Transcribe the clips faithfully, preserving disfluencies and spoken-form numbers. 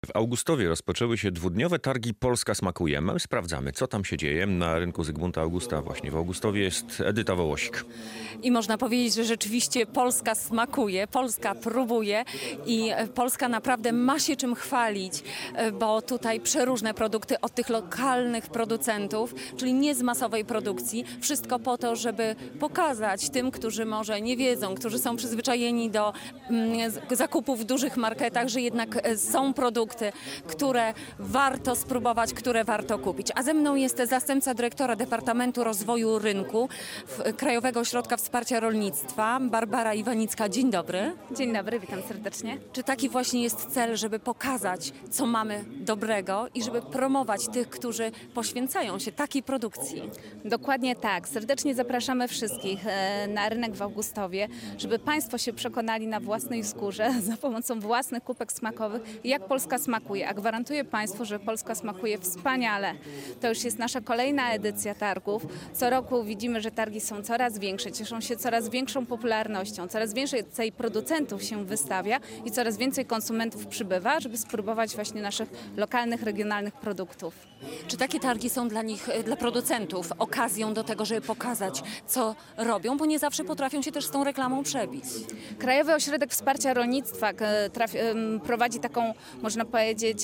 W Augustowie rozpoczęły się dwudniowe targi Polska smakuje. My sprawdzamy, co tam się dzieje na rynku Zygmunta Augusta. Właśnie w Augustowie jest Edyta Wołosik. I można powiedzieć, że rzeczywiście Polska smakuje, Polska próbuje i Polska naprawdę ma się czym chwalić, bo tutaj przeróżne produkty od tych lokalnych producentów, czyli nie z masowej produkcji. Wszystko po to, żeby pokazać tym, którzy może nie wiedzą, którzy są przyzwyczajeni do mm, zakupów w dużych marketach, że jednak są produkty, które warto spróbować, które warto kupić. A ze mną jest zastępca dyrektora Departamentu Rozwoju Rynku Krajowego Ośrodka Wsparcia Rolnictwa, Barbara Iwanicka. Dzień dobry. Dzień dobry, witam serdecznie. Czy taki właśnie jest cel, żeby pokazać, co mamy dobrego i żeby promować tych, którzy poświęcają się takiej produkcji? Dokładnie tak. Serdecznie zapraszamy wszystkich na rynek w Augustowie, żeby Państwo się przekonali na własnej skórze za pomocą własnych kubek smakowych, jak Polska smakuje. A gwarantuję Państwu, że Polska smakuje wspaniale. To już jest nasza kolejna edycja targów. Co roku widzimy, że targi są coraz większe, cieszą się coraz większą popularnością, coraz więcej producentów się wystawia i coraz więcej konsumentów przybywa, żeby spróbować właśnie naszych lokalnych, regionalnych produktów. Czy takie targi są dla nich, dla producentów, okazją do tego, żeby pokazać, co robią, bo nie zawsze potrafią się też z tą reklamą przebić? Krajowy Ośrodek Wsparcia Rolnictwa trafi, prowadzi taką, można powiedzieć,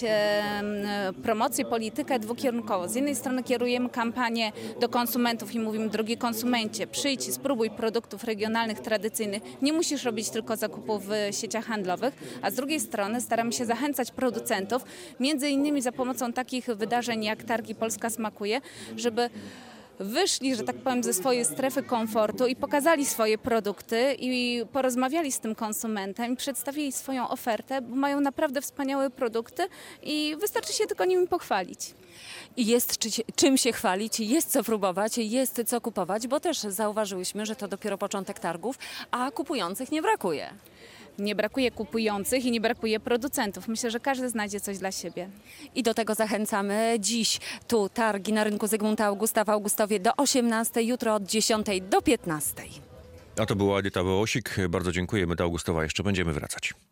promocję, politykę dwukierunkową. Z jednej strony kierujemy kampanię do konsumentów i mówimy: drogi konsumencie, przyjdź i spróbuj produktów regionalnych, tradycyjnych. Nie musisz robić tylko zakupów w sieciach handlowych, a z drugiej strony staramy się zachęcać producentów, między innymi za pomocą takich wydarzeń jak Targi Polska smakuje, żeby wyszli, że tak powiem, ze swojej strefy komfortu i pokazali swoje produkty i porozmawiali z tym konsumentem i przedstawili swoją ofertę, bo mają naprawdę wspaniałe produkty i wystarczy się tylko nimi pochwalić. I jest czy, czym się chwalić, jest co próbować, jest co kupować, bo też zauważyłyśmy, że to dopiero początek targów, a kupujących nie brakuje. Nie brakuje kupujących i nie brakuje producentów. Myślę, że każdy znajdzie coś dla siebie. I do tego zachęcamy. Dziś tu targi na rynku Zygmunta Augusta w Augustowie do osiemnastej, jutro od dziesiątej do piętnastej. A to była Edyta Wołosik. Bardzo dziękujemy. Do Augustowa jeszcze będziemy wracać.